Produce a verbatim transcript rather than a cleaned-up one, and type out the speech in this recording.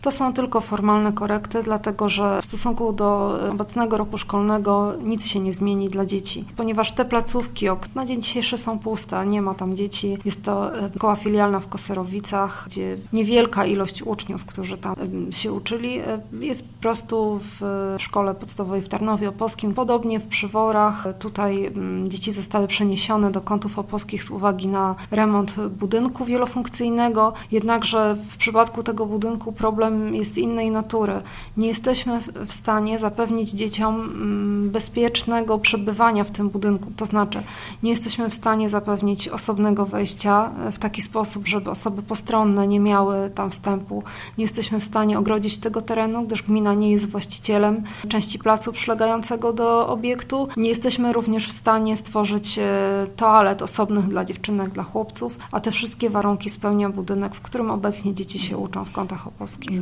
To są tylko formalne korekty, dlatego że w stosunku do obecnego roku szkolnego nic się nie zmieni dla dzieci, ponieważ te placówki na dzień dzisiejszy są puste, nie ma tam dzieci. Jest to szkoła filialna w Koserowicach, gdzie niewielka ilość uczniów, którzy tam się uczyli, jest po prostu w szkole podstawowej w Tarnowie Opolskim. Podobnie w Przyworach. Tutaj dzieci zostały przeniesione do Kątów Opolskich z uwagi na remont budynku wielofunkcyjnego, jednakże w przypadku tego budynku problem jest innej natury. Nie jesteśmy w stanie zapewnić dzieciom bezpiecznego przebywania w tym budynku, to znaczy nie jesteśmy w stanie zapewnić osobnego wejścia w taki sposób, żeby osoby postronne nie miały tam wstępu. Nie jesteśmy w stanie ogrodzić tego terenu, gdyż gmina nie jest właścicielem części placu przylegającego do obiektu. Nie jesteśmy również w stanie stworzyć toalet osobnych dla dziewczynek, dla chłopców, a te wszystkie warunki spełnia budynek, w którym obecnie dzieci się uczą w Kątach Opolskich.